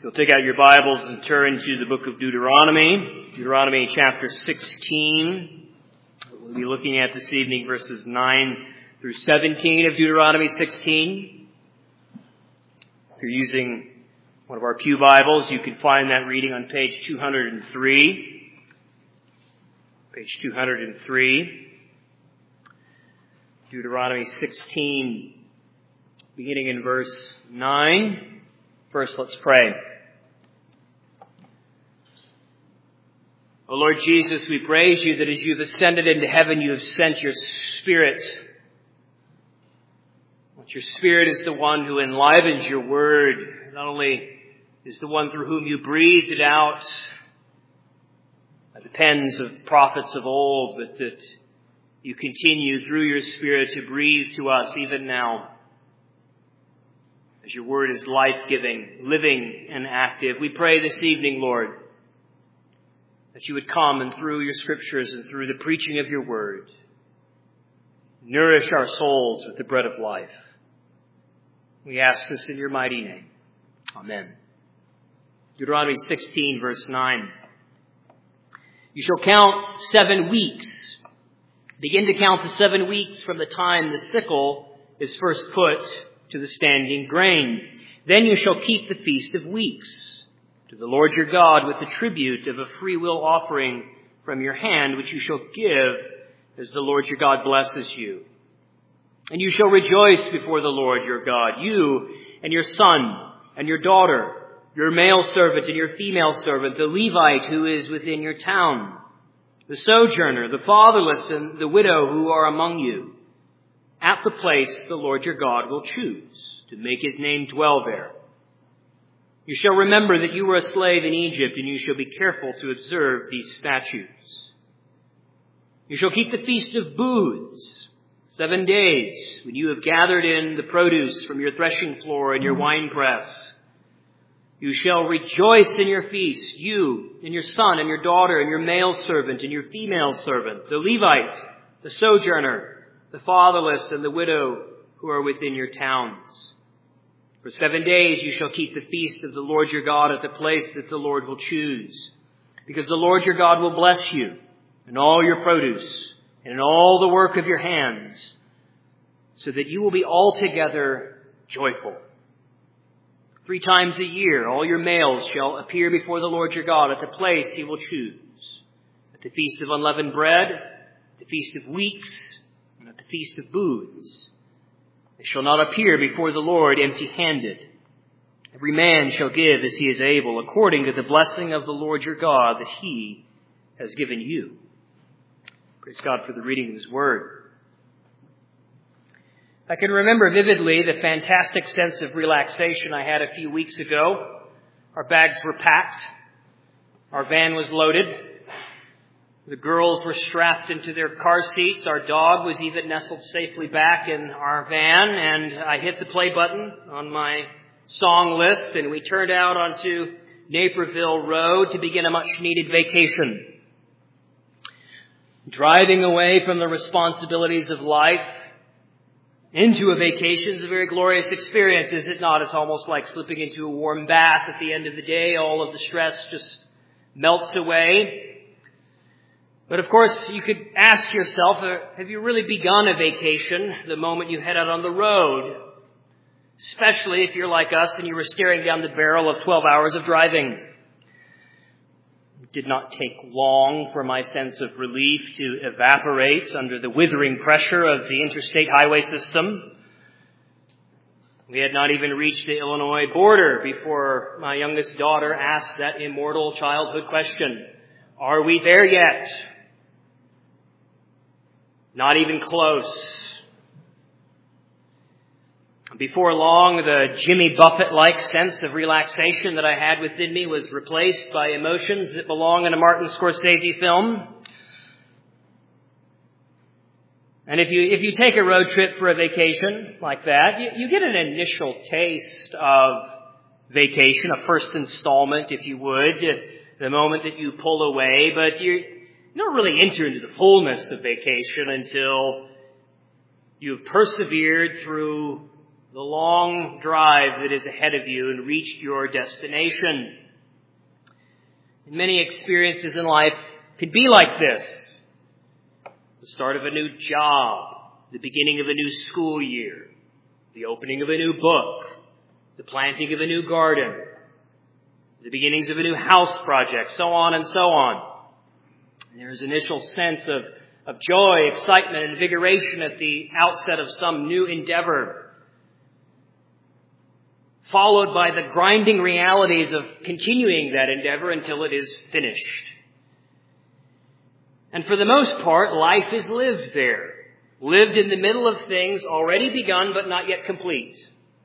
You'll take out your Bibles and turn to the book of Deuteronomy chapter 16. We'll be looking at this evening verses 9 through 17 of Deuteronomy 16. If you're using one of our pew Bibles, you can find that reading on page 203. Page 203. Deuteronomy 16, beginning in verse 9. First, let's pray. O Lord Jesus, we praise you that as you've ascended into heaven, you have sent your Spirit. That your Spirit is the one who enlivens your word. Not only is the one through whom you breathed it out by the pens of prophets of old, but that you continue through your Spirit to breathe to us even now. As your word is life-giving, living, and active, we pray this evening, Lord, that you would come and through your scriptures and through the preaching of your word, nourish our souls with the bread of life. We ask this in your mighty name. Amen. Deuteronomy 16, verse 9. You shall count 7 weeks. Begin to count the 7 weeks from the time the sickle is first put to the standing grain. Then you shall keep the Feast of Weeks to the Lord your God with the tribute of a freewill offering from your hand, which you shall give as the Lord your God blesses you. And you shall rejoice before the Lord your God, you and your son and your daughter, your male servant and your female servant, the Levite who is within your town, the sojourner, the fatherless, and the widow who are among you, at the place the Lord your God will choose to make his name dwell there. You shall remember that you were a slave in Egypt, and you shall be careful to observe these statutes. You shall keep the Feast of Booths 7 days, when you have gathered in the produce from your threshing floor and your winepress. You shall rejoice in your feast, you and your son and your daughter and your male servant and your female servant, the Levite, the sojourner, the fatherless, and the widow who are within your towns. For 7 days you shall keep the feast of the Lord your God at the place that the Lord will choose, because the Lord your God will bless you in all your produce and in all the work of your hands, so that you will be altogether joyful. 3 times a year all your males shall appear before the Lord your God at the place he will choose, at the Feast of Unleavened Bread, at the Feast of Weeks, and at the Feast of Booths. They shall not appear before the Lord empty-handed. Every man shall give as he is able, according to the blessing of the Lord your God that he has given you. Praise God for the reading of his word. I can remember vividly the fantastic sense of relaxation I had a few weeks ago. Our bags were packed. Our van was loaded. The girls were strapped into their car seats. Our dog was even nestled safely back in our van. And I hit the play button on my song list, and we turned out onto Naperville Road to begin a much-needed vacation. Driving away from the responsibilities of life into a vacation is a very glorious experience, is it not? It's almost like slipping into a warm bath at the end of the day. All of the stress just melts away. But of course, you could ask yourself, have you really begun a vacation the moment you head out on the road? Especially if you're like us and you were staring down the barrel of 12 hours of driving. It did not take long for my sense of relief to evaporate under the withering pressure of the interstate highway system. We had not even reached the Illinois border before my youngest daughter asked that immortal childhood question, "Are we there yet?" Not even close. Before long, the Jimmy Buffett-like sense of relaxation that I had within me was replaced by emotions that belong in a Martin Scorsese film. And if you take a road trip for a vacation like that, you get an initial taste of vacation, a first installment, if you would, the moment that you pull away, but you don't really enter into the fullness of vacation until you've persevered through the long drive that is ahead of you and reached your destination. And many experiences in life could be like this. The start of a new job, the beginning of a new school year, the opening of a new book, the planting of a new garden, the beginnings of a new house project, so on and so on. And there's an initial sense of joy, excitement, and invigoration at the outset of some new endeavor, followed by the grinding realities of continuing that endeavor until it is finished. And for the most part, life is lived there, lived in the middle of things already begun but not yet complete.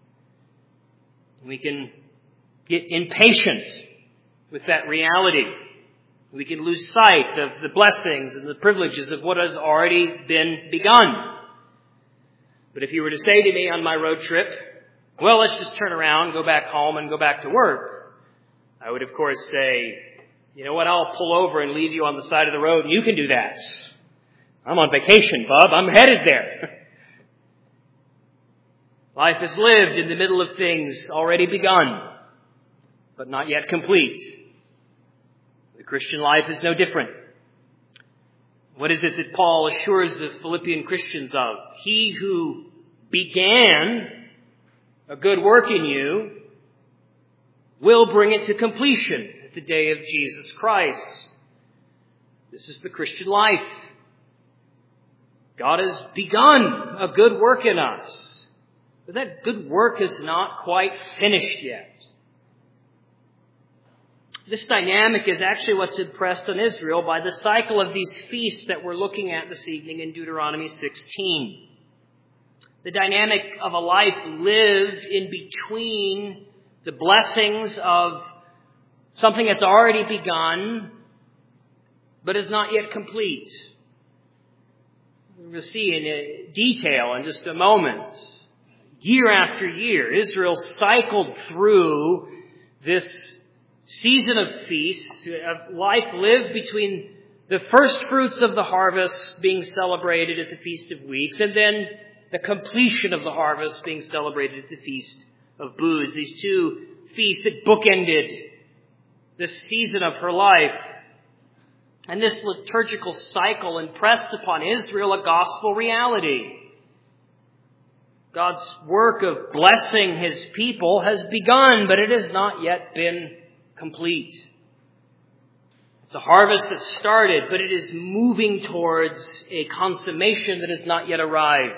We can get impatient with that reality. We can lose sight of the blessings and the privileges of what has already been begun. But if you were to say to me on my road trip, well, let's just turn around, go back home, and go back to work, I would, of course, say, you know what, I'll pull over and leave you on the side of the road, and you can do that. I'm on vacation, bub. I'm headed there. Life is lived in the middle of things already begun, but not yet complete. The Christian life is no different. What is it that Paul assures the Philippian Christians of? He who began a good work in you will bring it to completion at the day of Jesus Christ. This is the Christian life. God has begun a good work in us, but that good work is not quite finished yet. This dynamic is actually what's impressed on Israel by the cycle of these feasts that we're looking at this evening in Deuteronomy 16. The dynamic of a life lived in between the blessings of something that's already begun, but is not yet complete. We'll see in detail in just a moment. Year after year, Israel cycled through this season of feasts, of life lived between the first fruits of the harvest being celebrated at the Feast of Weeks, and then the completion of the harvest being celebrated at the Feast of Booths. These two feasts that bookended this season of her life. And this liturgical cycle impressed upon Israel a gospel reality. God's work of blessing His people has begun, but it has not yet been complete. It's a harvest that started, but it is moving towards a consummation that has not yet arrived.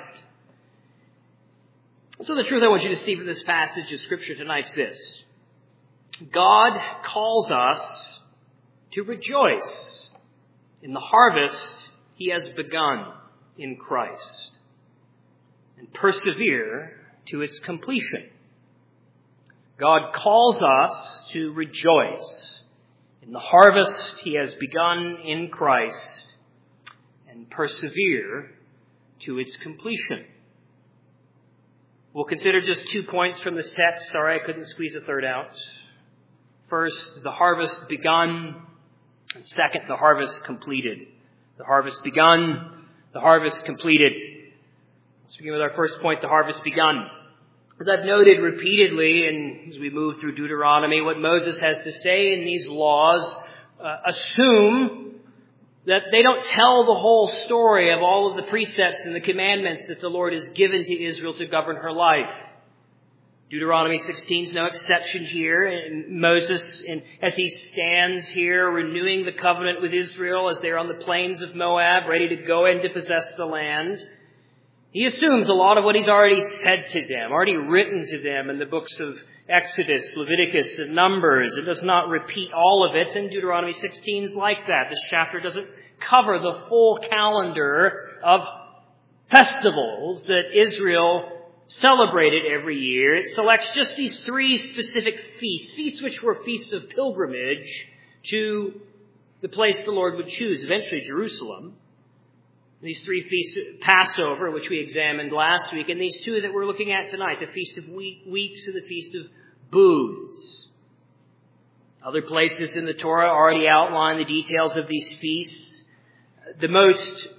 So the truth I want you to see from this passage of Scripture tonight is this. God calls us to rejoice in the harvest He has begun in Christ and persevere to its completion. God calls us to rejoice in the harvest He has begun in Christ and persevere to its completion. We'll consider just 2 points from this text. Sorry, I couldn't squeeze a third out. First, the harvest begun. And second, the harvest completed. The harvest begun, the harvest completed. Let's begin with our first point, the harvest begun. As I've noted repeatedly, and as we move through Deuteronomy, what Moses has to say in these laws assume that they don't tell the whole story of all of the precepts and the commandments that the Lord has given to Israel to govern her life. Deuteronomy 16 is no exception here. And Moses, as he stands here renewing the covenant with Israel as they're on the plains of Moab, ready to go in to possess the land, he assumes a lot of what he's already said to them, already written to them in the books of Exodus, Leviticus, and Numbers. It does not repeat all of it, and Deuteronomy 16 is like that. This chapter doesn't cover the full calendar of festivals that Israel celebrated every year. It selects just these 3 specific feasts which were feasts of pilgrimage to the place the Lord would choose, eventually Jerusalem. These 3 feasts, Passover, which we examined last week, and these 2 that we're looking at tonight, the Feast of Weeks and the Feast of Booths. Other places in the Torah already outline the details of these feasts. The most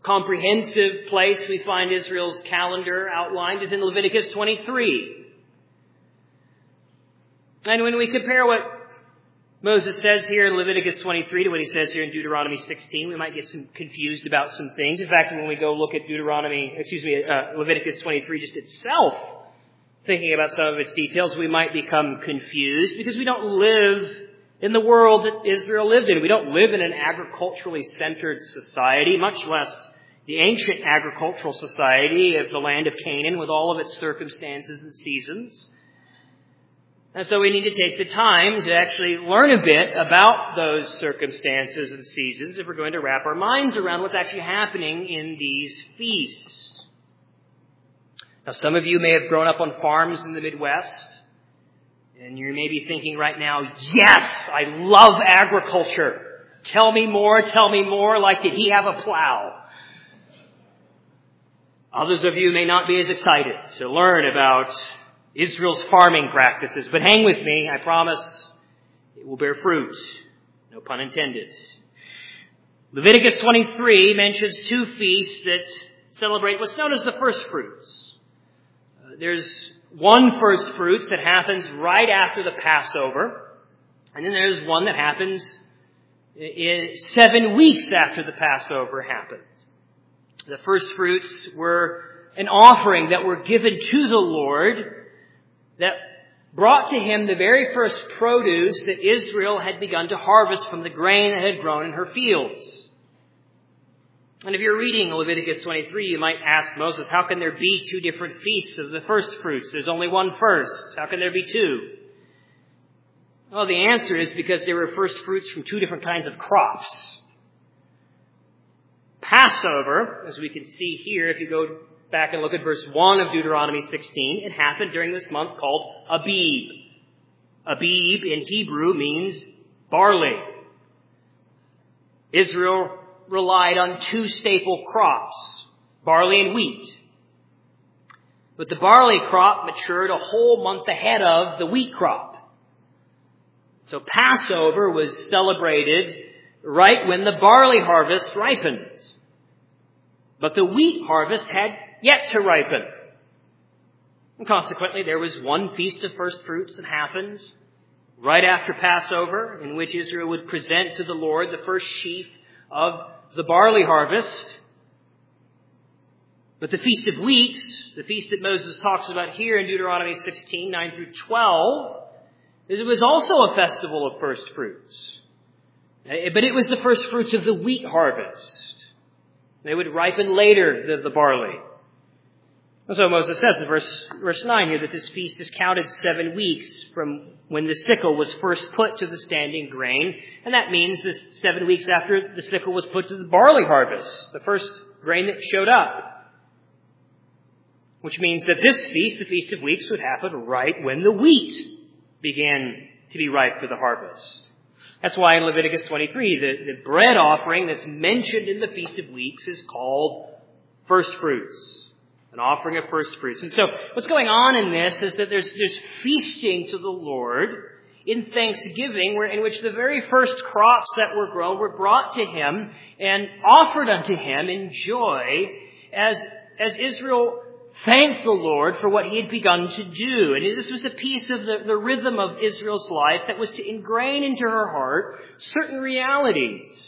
comprehensive place we find Israel's calendar outlined is in Leviticus 23. And when we compare what Moses says here in Leviticus 23 to what he says here in Deuteronomy 16, we might get confused about some things. In fact, when we go look at Leviticus 23 just itself, thinking about some of its details, we might become confused because we don't live in the world that Israel lived in. We don't live in an agriculturally centered society, much less the ancient agricultural society of the land of Canaan with all of its circumstances and seasons. And so we need to take the time to actually learn a bit about those circumstances and seasons if we're going to wrap our minds around what's actually happening in these feasts. Now, some of you may have grown up on farms in the Midwest, and you may be thinking right now, yes, I love agriculture. Tell me more, like did he have a plow? Others of you may not be as excited to learn about Israel's farming practices, but hang with me, I promise it will bear fruit. No pun intended. Leviticus 23 mentions two feasts that celebrate what's known as the first fruits. There's one first fruits that happens right after the Passover, and then there's one that happens 7 weeks after the Passover happened. The first fruits were an offering that were given to the Lord that brought to him the very first produce that Israel had begun to harvest from the grain that had grown in her fields. And if you're reading Leviticus 23, you might ask Moses, how can there be two different feasts of the first fruits? There's only one first. How can there be two? Well, the answer is because there were first fruits from two different kinds of crops. Passover, as we can see here, if you go back and look at verse 1 of Deuteronomy 16, it happened during this month called Abib. Abib in Hebrew means barley. Israel relied on two staple crops, barley and wheat. But the barley crop matured a whole month ahead of the wheat crop. So Passover was celebrated right when the barley harvest ripened. But the wheat harvest had yet to ripen. And consequently, there was one feast of first fruits that happened right after Passover, in which Israel would present to the Lord the first sheaf of the barley harvest. But the Feast of Weeks, the feast that Moses talks about here in Deuteronomy 16, 9 through 12, it was also a festival of first fruits. But it was the first fruits of the wheat harvest. They would ripen later, the barley. And so Moses says in verse 9 here that this feast is counted 7 weeks from when the sickle was first put to the standing grain. And that means this 7 weeks after the sickle was put to the barley harvest, the first grain that showed up. Which means that this feast, the Feast of Weeks, would happen right when the wheat began to be ripe for the harvest. That's why in Leviticus 23, the bread offering that's mentioned in the Feast of Weeks is called first fruits. An offering of first fruits. And so what's going on in this is that there's feasting to the Lord in thanksgiving, in which the very first crops that were grown were brought to him and offered unto him in joy as Israel thanked the Lord for what he had begun to do. And this was a piece of the rhythm of Israel's life that was to ingrain into her heart certain realities.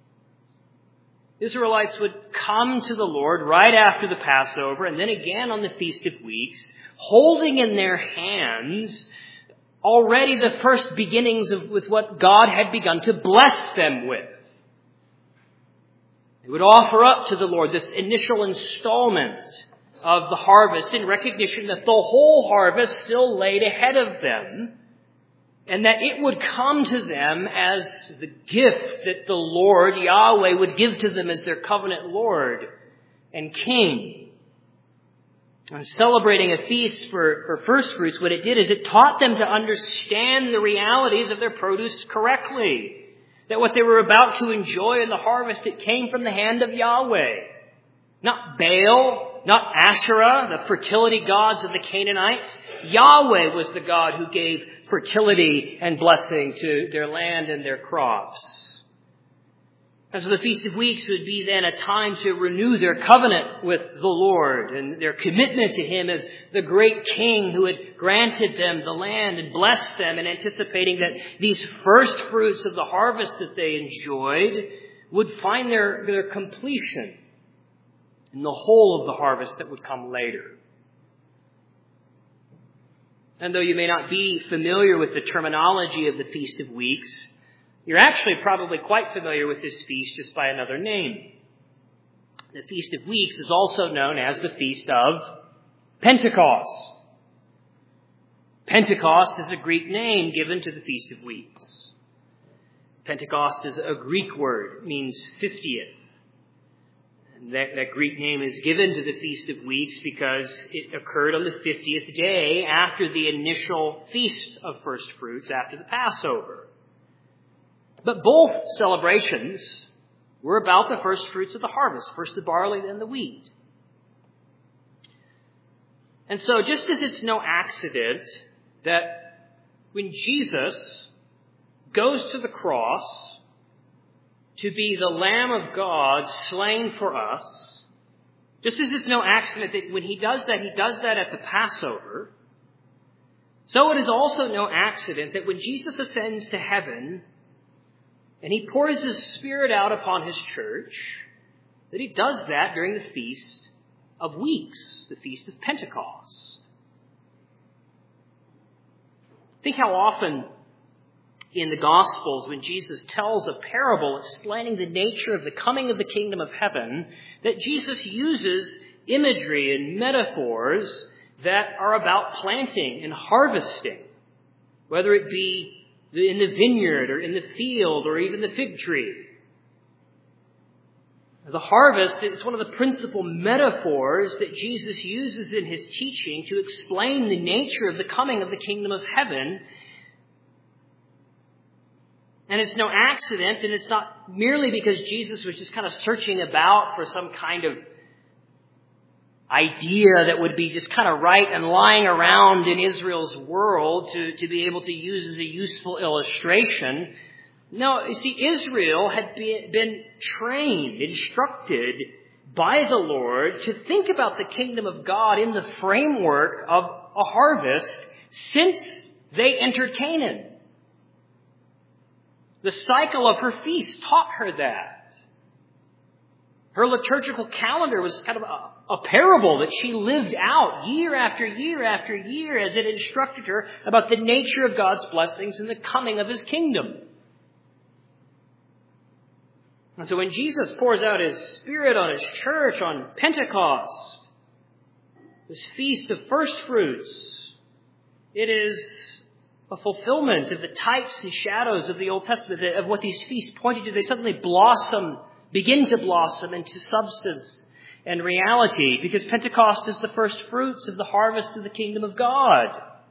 Israelites would come to the Lord right after the Passover and then again on the Feast of Weeks, holding in their hands already the first beginnings with what God had begun to bless them with. They would offer up to the Lord this initial installment of the harvest in recognition that the whole harvest still laid ahead of them, and that it would come to them as the gift that the Lord, Yahweh, would give to them as their covenant Lord and King. And celebrating a feast for first fruits, what it did is it taught them to understand the realities of their produce correctly. That what they were about to enjoy in the harvest, it came from the hand of Yahweh. Not Baal, not Asherah, the fertility gods of the Canaanites. Yahweh was the God who gave fertility and blessing to their land and their crops. And so the Feast of Weeks would be then a time to renew their covenant with the Lord and their commitment to Him as the great King who had granted them the land and blessed them, and anticipating that these first fruits of the harvest that they enjoyed would find their completion in the whole of the harvest that would come later. And though you may not be familiar with the terminology of the Feast of Weeks, you're actually probably quite familiar with this feast just by another name. The Feast of Weeks is also known as the Feast of Pentecost. Pentecost is a Greek name given to the Feast of Weeks. Pentecost is a Greek word. It means 50th. And that Greek name is given to the Feast of Weeks because it occurred on the 50th day after the initial Feast of First Fruits, after the Passover. But both celebrations were about the first fruits of the harvest, first the barley, then the wheat. And so just as it's no accident that when Jesus goes to the cross to be the Lamb of God slain for us, just as it's no accident that when he does that at the Passover, so it is also no accident that when Jesus ascends to heaven and he pours his Spirit out upon his church, that he does that during the Feast of Weeks, the Feast of Pentecost. Think how often in the Gospels, when Jesus tells a parable explaining the nature of the coming of the kingdom of heaven, that Jesus uses imagery and metaphors that are about planting and harvesting, whether it be in the vineyard or in the field or even the fig tree. The harvest is one of the principal metaphors that Jesus uses in his teaching to explain the nature of the coming of the kingdom of heaven. And it's no accident, and it's not merely because Jesus was just kind of searching about for some kind of idea that would be just kind of right and lying around in Israel's world to be able to use as a useful illustration. No, you see, Israel had been trained, instructed by the Lord to think about the kingdom of God in the framework of a harvest since they entered Canaan. The cycle of her feast taught her that. Her liturgical calendar was kind of a parable that she lived out year after year after year as it instructed her about the nature of God's blessings and the coming of his kingdom. And so when Jesus pours out his Spirit on his church on Pentecost, this feast of first fruits, it is a fulfillment of the types and shadows of the Old Testament, of what these feasts pointed to. They suddenly begin to blossom into substance and reality, because Pentecost is the first fruits of the harvest of the kingdom of God.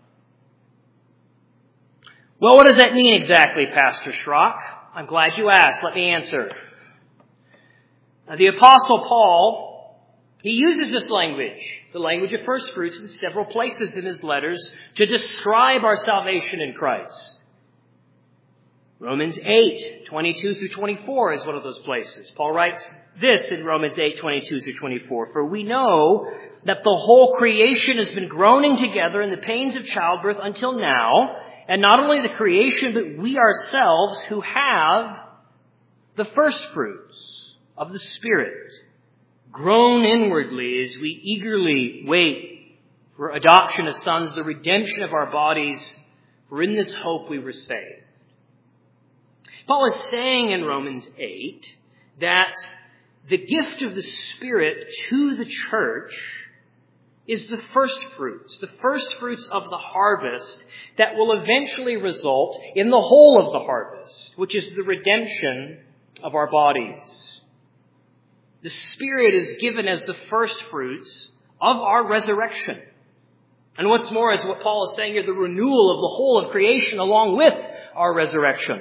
Well, what does that mean exactly, Pastor Schrock? I'm glad you asked. Let me answer. The Apostle Paul, he uses this language, the language of first fruits, in several places in his letters to describe our salvation in Christ. Romans 8, 22 through 24 is one of those places. Paul writes this in Romans 8, 22 through 24. For we know that the whole creation has been groaning together in the pains of childbirth until now, and not only the creation, but we ourselves who have the first fruits of the Spirit groan inwardly as we eagerly wait for adoption as sons, the redemption of our bodies, for in this hope we were saved. Paul is saying in Romans 8 that the gift of the Spirit to the church is the first fruits of the harvest that will eventually result in the whole of the harvest, which is the redemption of our bodies. The Spirit is given as the first fruits of our resurrection. And what's more is what Paul is saying here, the renewal of the whole of creation along with our resurrection.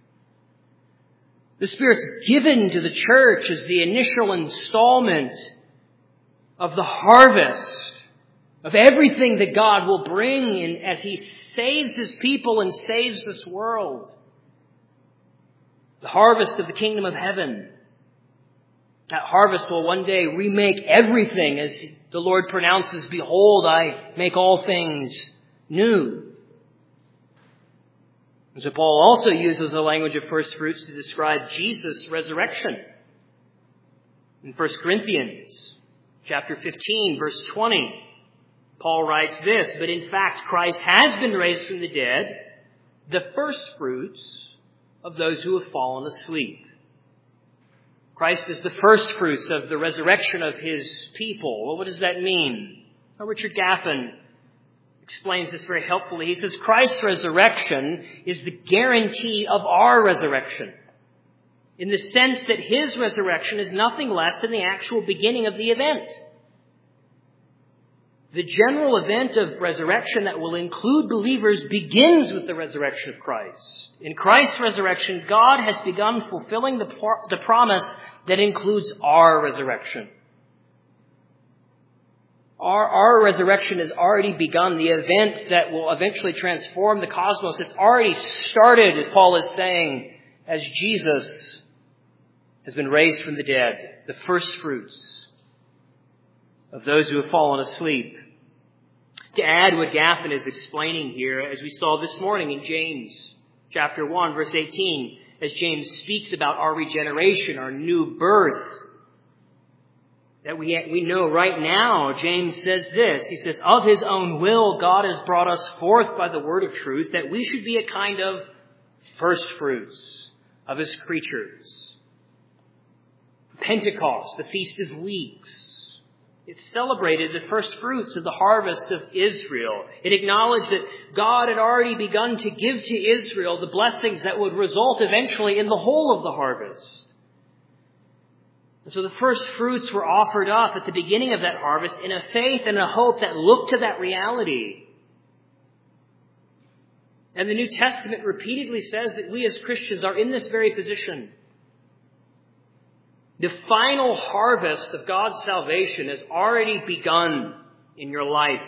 The Spirit's given to the church as the initial installment of the harvest of everything that God will bring in as he saves his people and saves this world. The harvest of the kingdom of heaven. That harvest will one day remake everything as the Lord pronounces, "Behold, I make all things new." And so Paul also uses the language of first fruits to describe Jesus' resurrection. In 1 Corinthians chapter 15, verse 20, Paul writes this, "But in fact, Christ has been raised from the dead, the first fruits of those who have fallen asleep." Christ is the first fruits of the resurrection of his people. Well, what does that mean? Well, Richard Gaffin explains this very helpfully. He says, Christ's resurrection is the guarantee of our resurrection, in the sense that his resurrection is nothing less than the actual beginning of the event. The general event of resurrection that will include believers begins with the resurrection of Christ. In Christ's resurrection, God has begun fulfilling the promise that includes our resurrection. Our resurrection has already begun. The event that will eventually transform the cosmos, it's already started, as Paul is saying, as Jesus has been raised from the dead, the first fruits of those who have fallen asleep. To add what Gaffin is explaining here, as we saw this morning in James chapter 1, verse 18, as James speaks about our regeneration, our new birth, that we know right now, James says this. He says, "Of his own will, God has brought us forth by the word of truth, that we should be a kind of first fruits of his creatures." Pentecost, the Feast of Weeks, it celebrated the first fruits of the harvest of Israel. It acknowledged that God had already begun to give to Israel the blessings that would result eventually in the whole of the harvest. And so the first fruits were offered up at the beginning of that harvest in a faith and a hope that looked to that reality. And the New Testament repeatedly says that we as Christians are in this very position. The final harvest of God's salvation has already begun in your life.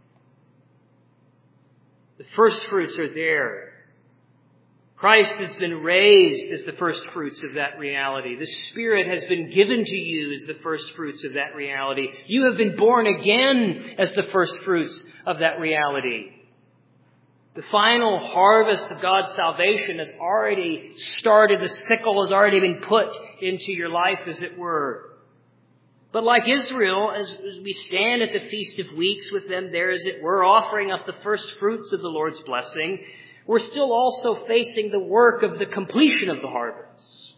The first fruits are there. Christ has been raised as the first fruits of that reality. The Spirit has been given to you as the first fruits of that reality. You have been born again as the first fruits of that reality. The final harvest of God's salvation has already started. The sickle has already been put into your life, as it were. But like Israel, as we stand at the Feast of Weeks with them there, as it were, offering up the first fruits of the Lord's blessing, we're still also facing the work of the completion of the harvest.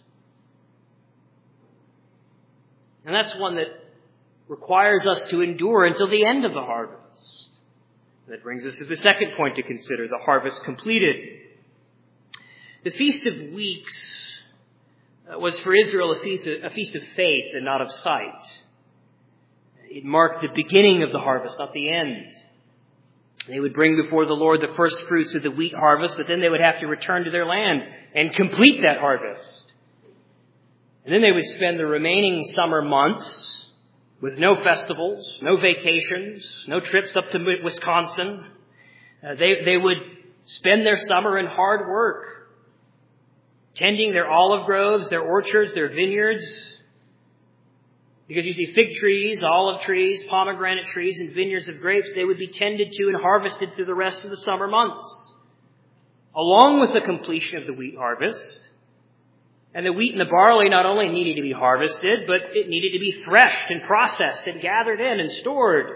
And that's one that requires us to endure until the end of the harvest. That brings us to the second point to consider, the harvest completed. The Feast of Weeks was for Israel a feast of faith and not of sight. It marked the beginning of the harvest, not the end. They would bring before the Lord the first fruits of the wheat harvest, but then they would have to return to their land and complete that harvest. And then they would spend the remaining summer months with no festivals, no vacations, no trips up to Wisconsin. They would spend their summer in hard work, tending their olive groves, their orchards, their vineyards. Because you see fig trees, olive trees, pomegranate trees, and vineyards of grapes, they would be tended to and harvested through the rest of the summer months, along with the completion of the wheat harvest. And the wheat and the barley not only needed to be harvested, but it needed to be threshed and processed and gathered in and stored.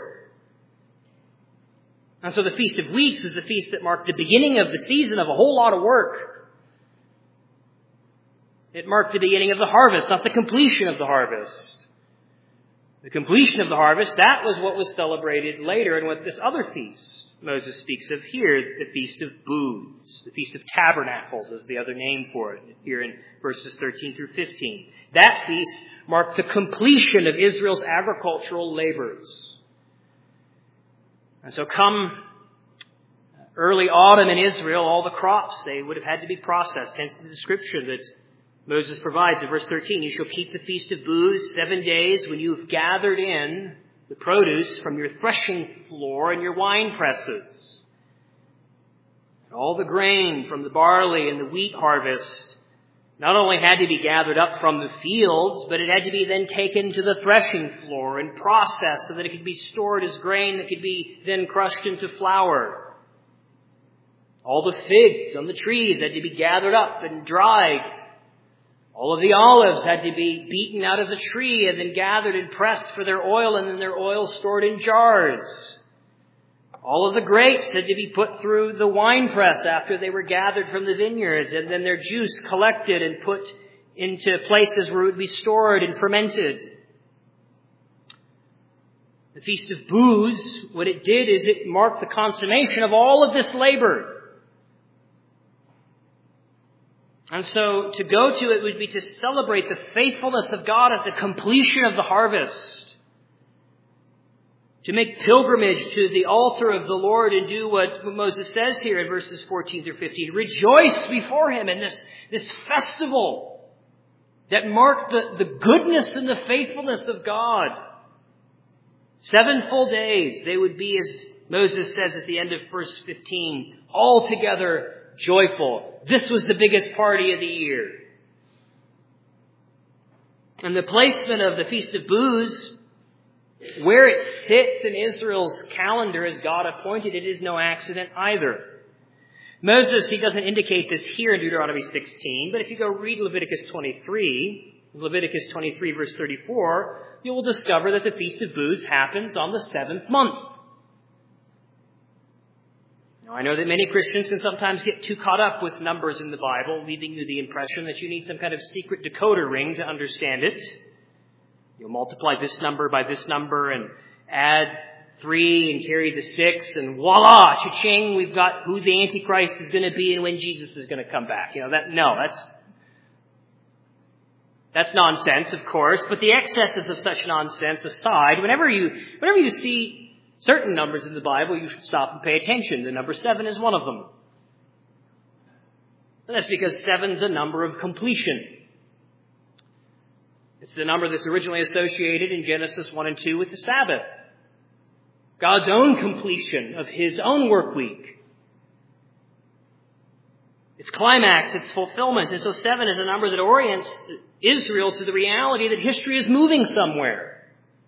And so the Feast of Weeks was the feast that marked the beginning of the season of a whole lot of work. It marked the beginning of the harvest, not the completion of the harvest. The completion of the harvest, that was what was celebrated later in what this other feast Moses speaks of here, the Feast of Booths, the Feast of Tabernacles is the other name for it, here in verses 13 through 15. That feast marked the completion of Israel's agricultural labors. And so come early autumn in Israel, all the crops, they would have had to be processed, hence the description that Moses provides in verse 13. You shall keep the Feast of Booths 7 days when you have gathered in the produce from your threshing floor and your wine presses. And all the grain from the barley and the wheat harvest not only had to be gathered up from the fields, but it had to be then taken to the threshing floor and processed so that it could be stored as grain that could be then crushed into flour. All the figs on the trees had to be gathered up and dried. All of the olives had to be beaten out of the tree and then gathered and pressed for their oil, and then their oil stored in jars. All of the grapes had to be put through the wine press after they were gathered from the vineyards, and then their juice collected and put into places where it would be stored and fermented. The Feast of Booths, what it did is it marked the consummation of all of this labor. And so to go to it would be to celebrate the faithfulness of God at the completion of the harvest. To make pilgrimage to the altar of the Lord and do what Moses says here in verses 14 through 15. Rejoice before Him in this festival that marked the goodness and the faithfulness of God. 7 full days they would be, as Moses says at the end of verse 15, altogether joyful. This was the biggest party of the year. And the placement of the Feast of Booths, where it sits in Israel's calendar as God appointed, it is no accident either. Moses, he doesn't indicate this here in Deuteronomy 16, but if you go read Leviticus 23 verse 34, you will discover that the Feast of Booths happens on the 7th month. Now, I know that many Christians can sometimes get too caught up with numbers in the Bible, leaving you the impression that you need some kind of secret decoder ring to understand it. You'll multiply this number by this number and add 3 and carry the 6 and voila, cha-ching, we've got who the Antichrist is going to be and when Jesus is going to come back. That's nonsense, of course, but the excesses of such nonsense aside, whenever you see certain numbers in the Bible, you should stop and pay attention. The number 7 is one of them. And that's because 7 is a number of completion. It's the number that's originally associated in Genesis 1 and 2 with the Sabbath. God's own completion of His own work week. Its climax, its fulfillment. And so 7 is a number that orients Israel to the reality that history is moving somewhere.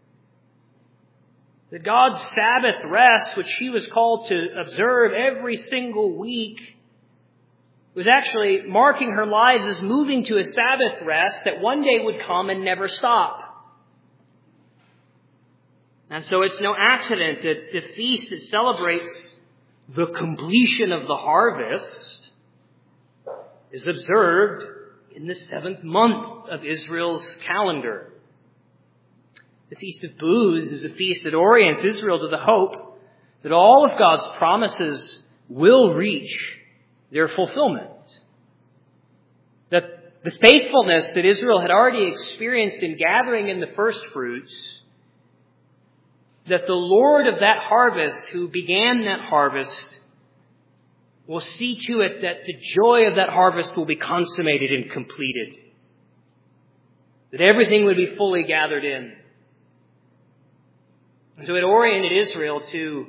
That God's Sabbath rest, which she was called to observe every single week, was actually marking her lives as moving to a Sabbath rest that one day would come and never stop. And so it's no accident that the feast that celebrates the completion of the harvest is observed in the 7th month of Israel's calendar. The Feast of Booths is a feast that orients Israel to the hope that all of God's promises will reach their fulfillment. That the faithfulness that Israel had already experienced in gathering in the first fruits, that the Lord of that harvest, who began that harvest, will see to it that the joy of that harvest will be consummated and completed. That everything would be fully gathered in. And so it oriented Israel to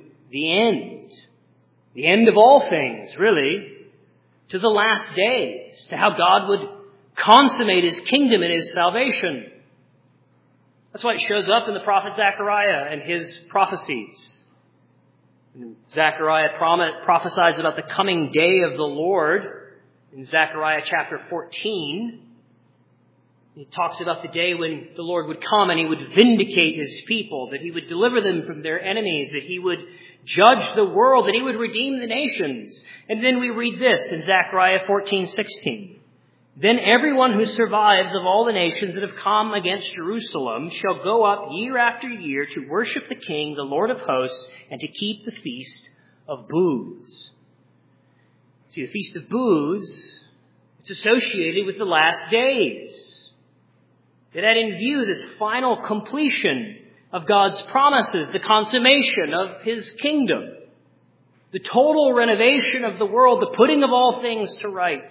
the end of all things, really, to the last days, to how God would consummate His kingdom and His salvation. That's why it shows up in the prophet Zechariah and his prophecies. Zechariah prophesies about the coming day of the Lord in Zechariah chapter 14. He talks about the day when the Lord would come and He would vindicate His people, that He would deliver them from their enemies, that He would judge the world, that He would redeem the nations. And then we read this in Zechariah 14:16. Then everyone who survives of all the nations that have come against Jerusalem shall go up year after year to worship the King, the Lord of hosts, and to keep the Feast of Booths. See, the Feast of Booths, it's associated with the last days. It had in view this final completion of God's promises, the consummation of His kingdom, the total renovation of the world, the putting of all things to right.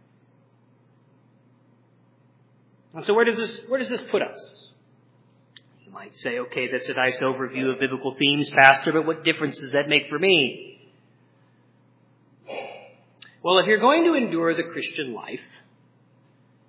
And so where does this put us? You might say, okay, that's a nice overview of biblical themes, Pastor, but what difference does that make for me? Well, if you're going to endure the Christian life,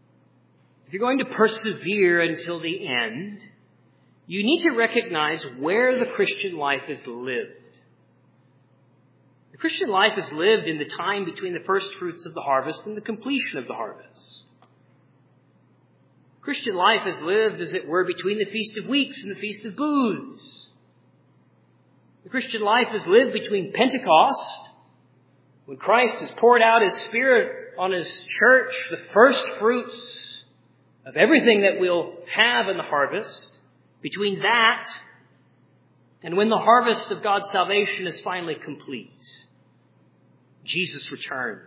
if you're going to persevere until the end, you need to recognize where the Christian life is lived. The Christian life is lived in the time between the first fruits of the harvest and the completion of the harvest. Christian life is lived, as it were, between the Feast of Weeks and the Feast of Booths. The Christian life is lived between Pentecost, when Christ has poured out His Spirit on His church, the first fruits of everything that we'll have in the harvest, between that and when the harvest of God's salvation is finally complete. Jesus returns.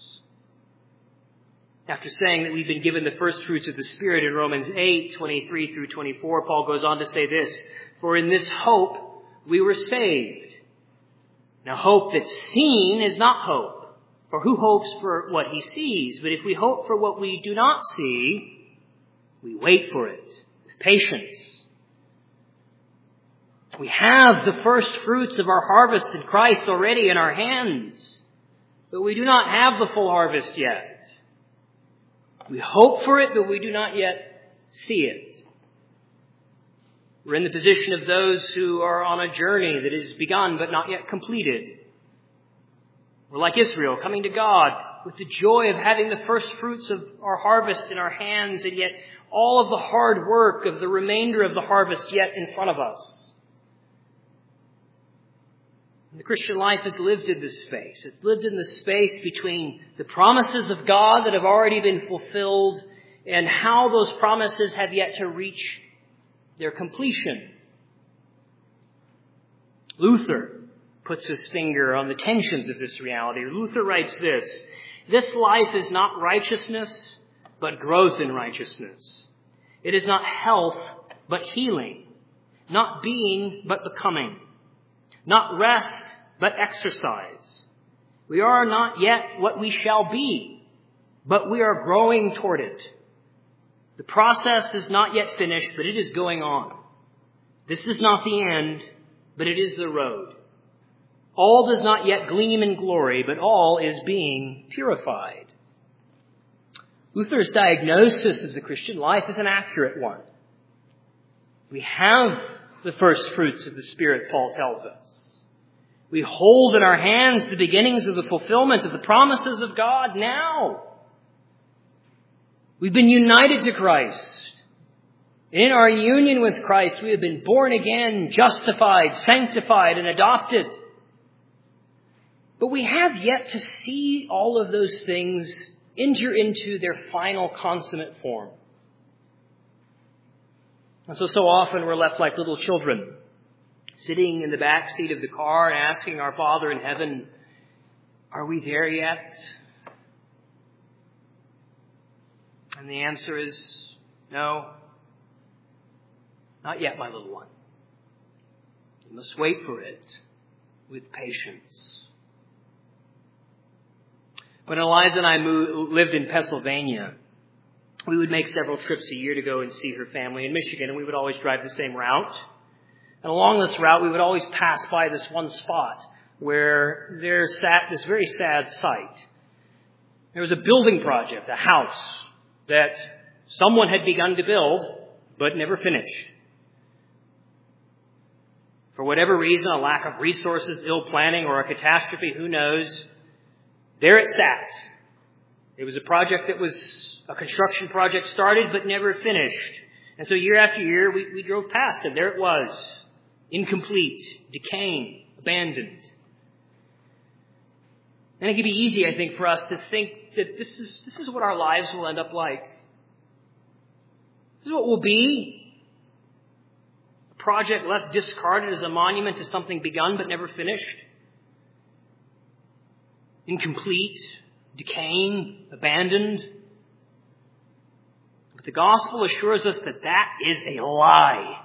After saying that we've been given the first fruits of the Spirit in Romans 8:23 through 24, Paul goes on to say this, "For in this hope we were saved. Now hope that's seen is not hope. For who hopes for what he sees? But if we hope for what we do not see, we wait for it with patience." We have the first fruits of our harvest in Christ already in our hands, but we do not have the full harvest yet. We hope for it, but we do not yet see it. We're in the position of those who are on a journey that is begun but not yet completed. We're like Israel, coming to God with the joy of having the first fruits of our harvest in our hands, and yet all of the hard work of the remainder of the harvest yet in front of us. And the Christian life is lived in this space. It's lived in the space between the promises of God that have already been fulfilled and how those promises have yet to reach their completion. Luther puts his finger on the tensions of this reality. Luther writes this, "This life is not righteousness, but growth in righteousness. It is not health, but healing. Not being, but becoming. Not rest, but exercise. We are not yet what we shall be, but we are growing toward it. The process is not yet finished, but it is going on. This is not the end, but it is the road. All does not yet gleam in glory, but all is being purified." Luther's diagnosis of the Christian life is an accurate one. We have the first fruits of the Spirit, Paul tells us. We hold in our hands the beginnings of the fulfillment of the promises of God now. We've been united to Christ. In our union with Christ, we have been born again, justified, sanctified, and adopted. But we have yet to see all of those things enter into their final consummate form. And so often we're left like little children, sitting in the back seat of the car and asking our Father in heaven, "Are we there yet?" And the answer is, "No, not yet, my little one. You must wait for it with patience." When Eliza and I lived in Pennsylvania, we would make several trips a year to go and see her family in Michigan, and we would always drive the same route. And along this route, we would always pass by this one spot where there sat this very sad sight. There was a building project, a house that someone had begun to build, but never finished. For whatever reason, a lack of resources, ill planning, or a catastrophe, who knows, there it sat. It was a project that was a construction project started, but never finished. And so year after year, we drove past it. There it was. Incomplete, decaying, abandoned. And it can be easy, I think, for us to think that this is what our lives will end up like. This is what we'll be. A project left discarded as a monument to something begun but never finished. Incomplete, decaying, abandoned. But the gospel assures us that that is a lie.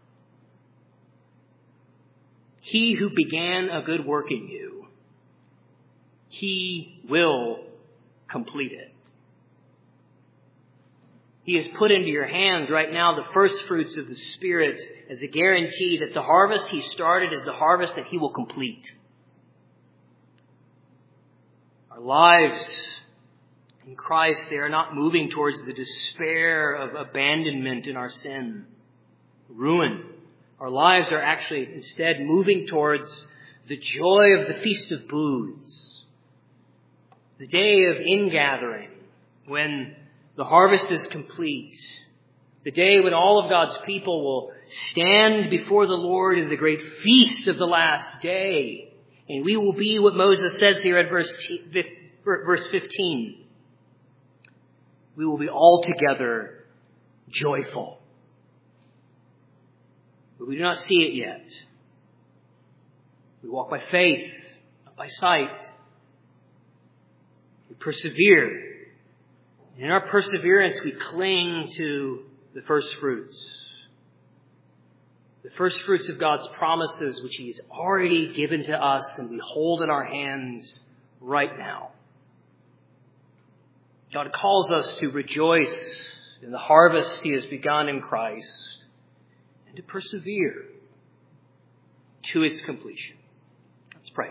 He who began a good work in you, He will complete it. He has put into your hands right now the first fruits of the Spirit as a guarantee that the harvest He started is the harvest that He will complete. Our lives In Christ, they are not moving towards the despair of abandonment in our sin, ruin. Our lives are actually instead moving towards the joy of the Feast of Booths, the day of ingathering, when the harvest is complete, the day when all of God's people will stand before the Lord in the great feast of the last day. And we will be what Moses says here at verse 15. We will be altogether joyful. But we do not see it yet. We walk by faith, not by sight. We persevere. In our perseverance, we cling to the first fruits. The first fruits of God's promises, which He has already given to us and we hold in our hands right now. God calls us to rejoice in the harvest He has begun in Christ and to persevere to its completion. Let's pray.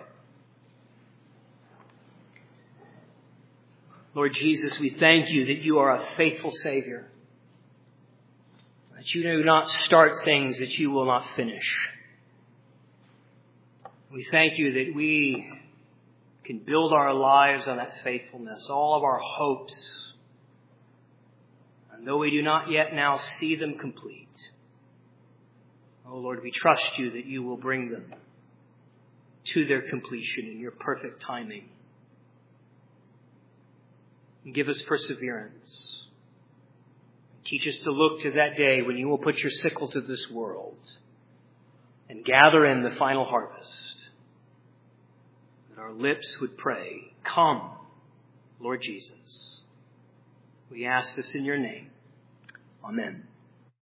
Lord Jesus, we thank You that You are a faithful Savior, that You do not start things that You will not finish. We thank You that we can build our lives on that faithfulness, all of our hopes. And though we do not yet now see them complete, oh Lord, we trust You that You will bring them to their completion in Your perfect timing. And give us perseverance. Teach us to look to that day when You will put Your sickle to this world and gather in the final harvest. That our lips would pray, "Come, Lord Jesus." We ask this in Your name. Amen.